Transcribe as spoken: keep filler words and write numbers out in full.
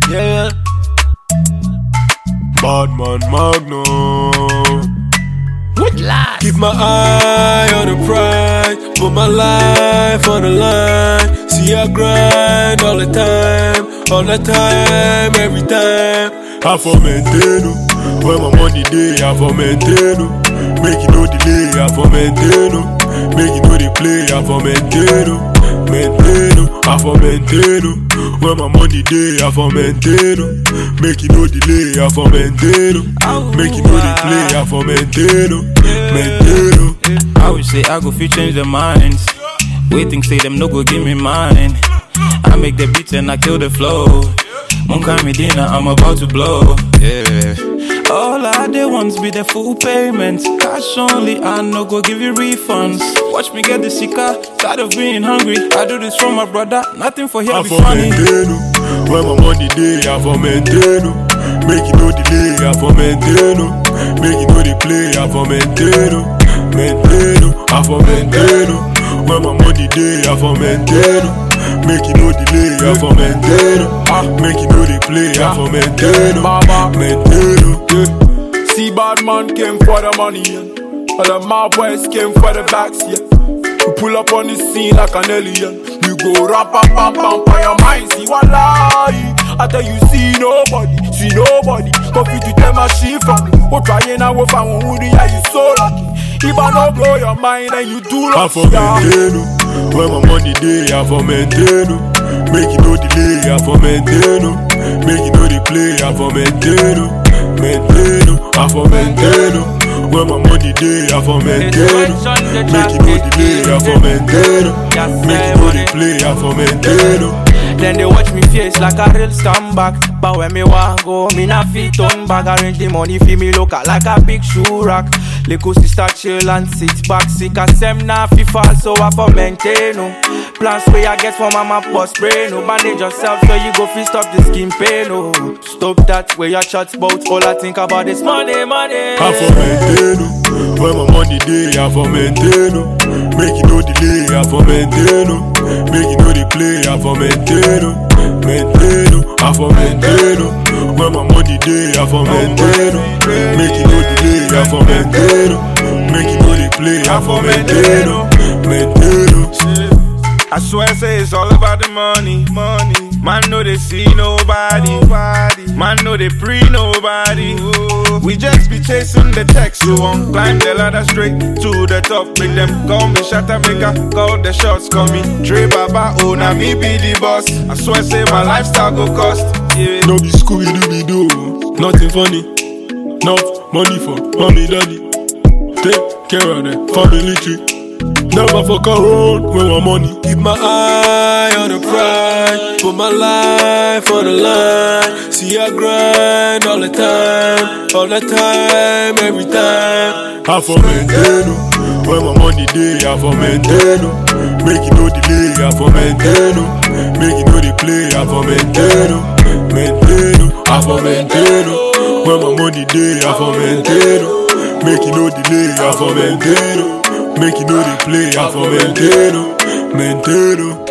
Yeah. Badman Magnum. With lies. Keep my eye on the prize, put my life on the line. See I grind all the time, all the time, every time. I for maintain, when my money day, I for maintain. Make it no delay, I for maintain. Make it no dey play, I for maintain. Maintain, I for maintain. When my money day, I for maintain. Make it no delay, I for maintain. Make it no dey play, I for maintain. Maintain. I would say I go fit change their minds. Waiting say them no go give me mine. I make the beats and I kill the flow. Munka Medina, I'm about to blow. Yeah. All I did once be the full payment. Cash only, I no go give you refunds. Watch me get the sicker, tired of being hungry. I do this for my brother, nothing for here I be for funny. maintain. When my money day, I for maintain. Make it no delay, I for maintain. Make it no dey play, I for maintain. Maintain, I for maintain. When my money day, I for maintain. Make it no delay, I for maintain. Make it no dey play, I for maintain. Maintain. See, bad man came for the money, yeah. All the my boys came for the backs, yeah. We pull up on the scene like an alien. We go rap, pam, pam, pam, on your mind. See what lie? I tell you, see nobody, see nobody. Coffee to tell my shit from me. Oh, trying out with one woody, yeah, you so lucky. If I don't blow your mind, then you do I lucky. for maintain. When my money day, I for maintain. Make it no delay, I for maintain. Make it no dey play, I for maintain. Maintain, I for maintain. When my money day, I for maintain. Make it no delay, I for maintain. Make it no dey play, I for maintain. Then they watch me face like a real scumbag. But when me want go, me na fit turn back. Arrange the money for me look like a big shoe rack. Little sister chill and sit back. Sick as them na fi fall, so I for maintain. No. Plans way I get from mama boss brain. No. Bandage yourself so you go fi stop the skin pain. No. Stop that way your chat about. All I think about is money, money. I for maintain. When my money day, I for maintain. Make it no delay, I for maintain. Make it no dey play, I for maintain. Maintain, I for maintain. When my money day, I for maintain. Make it no delay, I for maintain. Make it no dey play, I for maintain. Maintain. I swear say it's all about the money, money. Man know they see nobody, nobody. Man know they pre nobody. Ooh. We just be chasing the text, so on climb the ladder straight to the top. Make them call me shatter maker, call the shots, call me Dre Baba, oh now me be the boss. I swear say my lifestyle go cost. Yeah. No be Scooby Dooby Doo, nothing funny. Enough money for mommy daddy. Take care of the family tree. Never fuck around with my money. Keep my eye on the prize, put my life on the line. See I grind all the time, all the time, every time. I for maintain. When my money day, I for maintain. Make it no delay, I for maintain. Make it no dey play, I for maintain. Maintain, I for maintain. When my money day, I for maintain. Make it no delay, I for maintain. Make it no dey play, I for maintain, maintain.